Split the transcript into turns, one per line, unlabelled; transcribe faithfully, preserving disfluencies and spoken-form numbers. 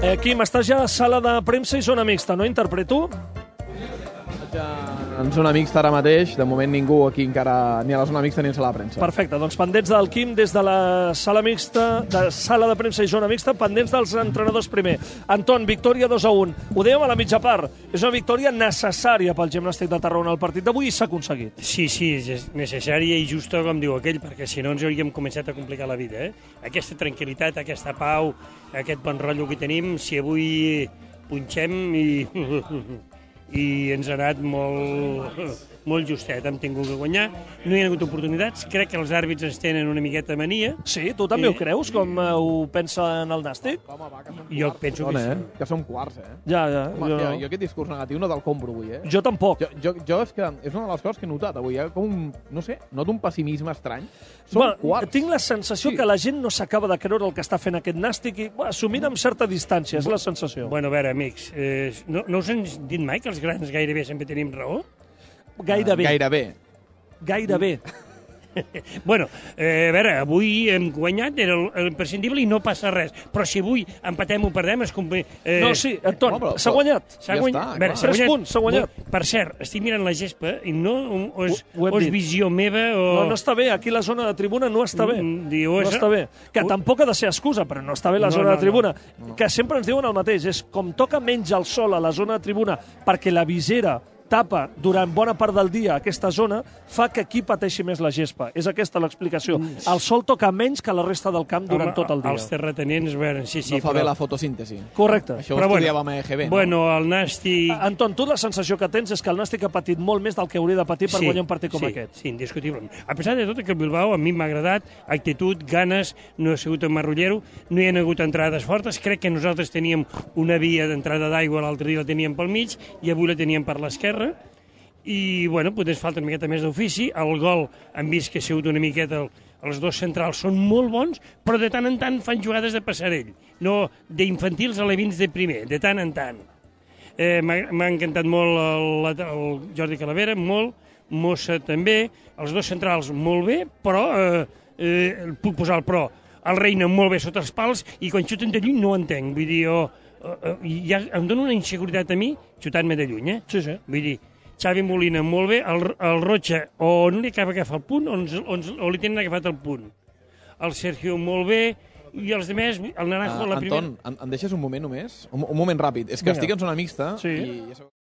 Eh, Quim, estàs ja a sala de premsa i zona mixta, no? Interpreto?
En zona mixta ara mateix, de moment ningú aquí encara, ni a la zona mixta ni a sala de premsa.
Perfecte, doncs pendents del Quim des de la sala mixta, de sala de premsa i zona mixta, pendents dels entrenadors primer. Anton, victòria dos a un. Ho dèiem a la mitja part, és una victòria necessària pel Gimnàstic de Tarragona al partit d'avui i s'ha aconseguit.
Sí, sí, és necessària i justa, com diu aquell, perquè si no ens hauríem començat a complicar la vida. Eh? Aquesta tranquil·litat, aquesta pau, aquest bon rotllo que tenim, si avui punxem i... i ens ha anat molt, molt justet, hem tingut que guanyar, no hi ha hagut oportunitats, crec que els àrbits ens tenen una miqueta mania.
Sí, tu també I... ho creus, com uh, ho pensa en el Nàstic?
Home, va, que som
jo
quarts,
penso
dona,
que
sí. Eh? Que som quarts, eh?
Ja, ja.
Home,
jo...
ja, jo aquest discurs negatiu no te'l compro avui, eh?
Jo tampoc.
Jo, jo, jo és que és una de les coses que he notat avui, eh? Com un, no sé, noto un pessimisme estrany. Som
bueno,
quarts.
Tinc la sensació sí. que la gent no s'acaba de creure el que està fent aquest Nàstic i bueno, assumint amb certa distància, és la sensació.
Bueno, a veure, amics, eh, no, no us han dit mai que els grans gairebé sempre tenim raó?
Gairebé.
Uh, gairebé.
Gairebé.
bueno, eh, a veure, avui hem guanyat, era l'imprescindible i no passa res. Però si avui empatem o perdem... Es compli... eh...
No, sí, Anton, no, s'ha guanyat.
S'ha
ja
guanyat.
Està, veure, tres punts, s'ha guanyat.
Per cert, estic mirant la gespa i no o és,
ho, ho
o és visió meva o...
No, no està bé, aquí la zona de tribuna no està bé.
Mm, diu,
no està bé. Que tampoc ha de ser excusa, però no està bé la
no,
zona
no,
de tribuna.
No.
Que sempre ens diuen el mateix, és com toca menys el sol a la zona de tribuna perquè la visera tapa durant bona part del dia aquesta zona, fa que aquí pateixi més la gespa. És aquesta l'explicació. El sol toca menys que la resta del camp durant
Home,
tot el dia.
Els terratinents, veure, sí, sí.
No fa
però...
bé la fotosíntesi.
Correcte.
Això ho però estudiàvem bueno, a E G B, no?
Bueno, el Nàstic...
Anton, tu la sensació que tens és que el Nàstic ha patit molt més del que hauria de patir per
sí,
guanyar un partit com
sí,
aquest.
Sí, indiscutiblement. A pesar de tot, que el Bilbao a mi m'ha agradat, actitud, ganes, no ha sigut un marrullero, no hi ha hagut entrades fortes, crec que nosaltres teníem una via d'entrada d'aigua, l'altre dia la teníem pel mig i avui la teníem per l'esquerra, i, bueno, potser falta una miqueta més d'ofici. El gol hem vist que ha sigut una miqueta... El, els dos centrals són molt bons, però de tant en tant fan jugades de passarell, no d'infantils a levins de primer, de tant en tant. Eh, M'ha encantat molt el, el Jordi Calavera, molt, Mossa també, els dos centrals molt bé, però eh, eh, puc posar el però. El Reina molt bé sota els pals i quan xuten de lluny no ho entenc. Vull dir, jo, eh, ja em dona una inseguretat a mi xutant-me de lluny, eh?
Sí, sí.
Vull dir, Xavi Molina molt bé, el, el Rocha o no li acaba d'agafar el punt o, o, o li tenen agafat el punt. El Sergio molt bé i els demés, el Naranjo... Uh, la
Anton,
primera...
em, em deixes un moment només? Un, un moment ràpid. És que Vinga. Estic en zona mixta
sí.
i...